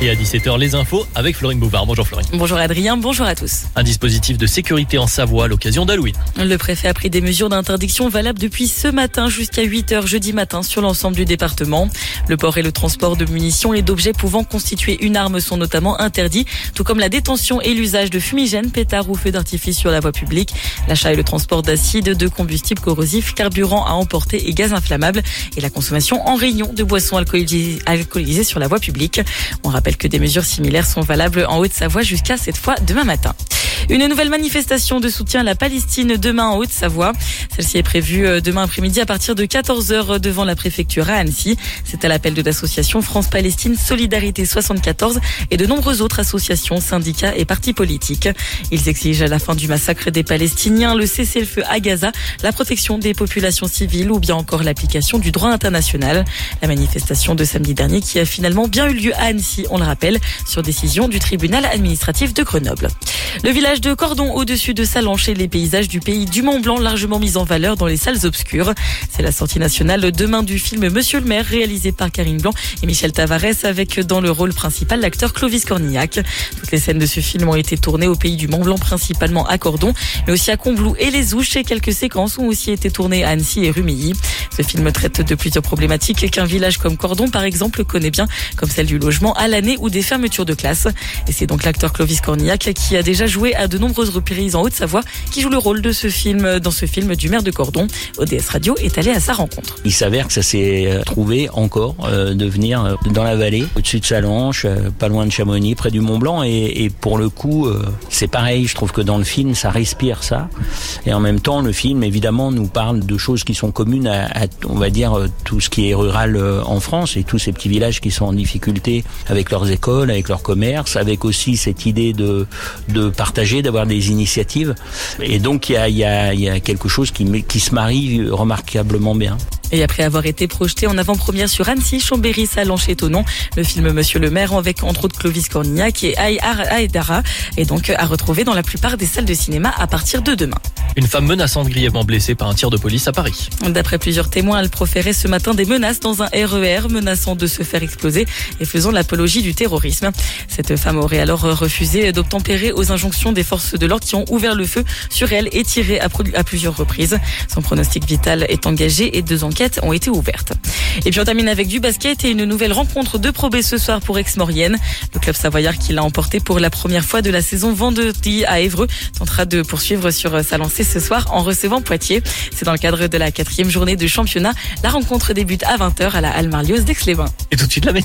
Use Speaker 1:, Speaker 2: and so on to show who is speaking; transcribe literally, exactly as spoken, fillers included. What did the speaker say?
Speaker 1: Et à dix-sept heures, les infos avec Florine Bouvard. Bonjour Florine.
Speaker 2: Bonjour Adrien, bonjour à tous.
Speaker 1: Un dispositif de sécurité en Savoie à l'occasion d'Halloween.
Speaker 2: Le préfet a pris des mesures d'interdiction valables depuis ce matin jusqu'à huit heures jeudi matin sur l'ensemble du département. Le port et le transport de munitions et d'objets pouvant constituer une arme sont notamment interdits, tout comme la détention et l'usage de fumigènes, pétards ou feux d'artifice sur la voie publique, l'achat et le transport d'acide, de combustibles corrosifs, carburant à emporter et gaz inflammables et la consommation en rayon de boissons alcoolisées, alcoolisées sur la voie publique. On rappelle que des mesures similaires sont valables en Haute-Savoie jusqu'à cette fois demain matin. Une nouvelle manifestation de soutien à la Palestine demain en Haute-Savoie. Celle-ci est prévue demain après-midi à partir de quatorze heures devant la préfecture à Annecy. C'est à l'appel de l'association France-Palestine Solidarité soixante-quatorze et de nombreuses autres associations, syndicats et partis politiques. Ils exigent à la fin du massacre des Palestiniens le cessez-le-feu à Gaza, la protection des populations civiles ou bien encore l'application du droit international. La manifestation de samedi dernier qui a finalement bien eu lieu à Annecy, on le rappelle, sur décision du tribunal administratif de Grenoble. Le village de Cordon au-dessus de Sallanches et les paysages du pays du Mont-Blanc largement mis en valeur dans les salles obscures. C'est la sortie nationale demain du film Monsieur le maire réalisé par Karine Blanc et Michel Tavares avec dans le rôle principal l'acteur Clovis Cornillac. Toutes les scènes de ce film ont été tournées au pays du Mont-Blanc, principalement à Cordon, mais aussi à Combloux et les Ouches, et quelques séquences ont aussi été tournées à Annecy et Rumilly. Ce film traite de plusieurs problématiques qu'un village comme Cordon, par exemple, connaît bien, comme celle du logement à l'année ou des fermetures de classes. Et c'est donc l'acteur Clovis Cornillac qui a déjà joué à de nombreuses reprises en Haute-Savoie qui joue le rôle de ce film, dans ce film du maire de Cordon. O D S Radio est allé à sa rencontre.
Speaker 3: Il s'avère que ça s'est trouvé encore euh, de venir euh, dans la vallée, au-dessus de Sallanches, euh, pas loin de Chamonix, près du Mont-Blanc. Et, et pour le coup, euh, c'est pareil. Je trouve que dans le film, ça respire ça. Et en même temps, le film, évidemment, nous parle de choses qui sont communes à, à on va dire, tout ce qui est rural euh, en France et tous ces petits villages qui sont en difficulté avec leurs écoles, avec leurs commerces, avec aussi cette idée de, de partager, d'avoir des initiatives. Et donc, il y a, il y a, il y a quelque chose qui, qui se marie remarquablement bien.
Speaker 2: Et après avoir été projeté en avant-première sur Annecy, Chambéry, Sallanches et Thonon, le film Monsieur le maire, avec entre autres Clovis Cornillac et Aïdara, est donc à retrouver dans la plupart des salles de cinéma à partir de demain.
Speaker 1: Une femme menaçante grièvement blessée par un tir de police à Paris.
Speaker 2: D'après plusieurs témoins, elle proférait ce matin des menaces dans un R E R, menaçant de se faire exploser et faisant l'apologie du terrorisme. Cette femme aurait alors refusé d'obtempérer aux injonctions des forces de l'ordre qui ont ouvert le feu sur elle et tiré à, à plusieurs reprises. Son pronostic vital est engagé et deux enquêtes ont été ouvertes. Et puis on termine avec du basket et une nouvelle rencontre de Pro B ce soir pour Aix-Maurienne. Le club savoyard qui l'a emporté pour la première fois de la saison vendredi à Évreux tentera de poursuivre sur sa lancée ce soir en recevant Poitiers. C'est dans le cadre de la quatrième journée de championnat. La rencontre débute à vingt heures à la Halle Marlios d'Aix-les-Bains.
Speaker 1: Et tout de suite la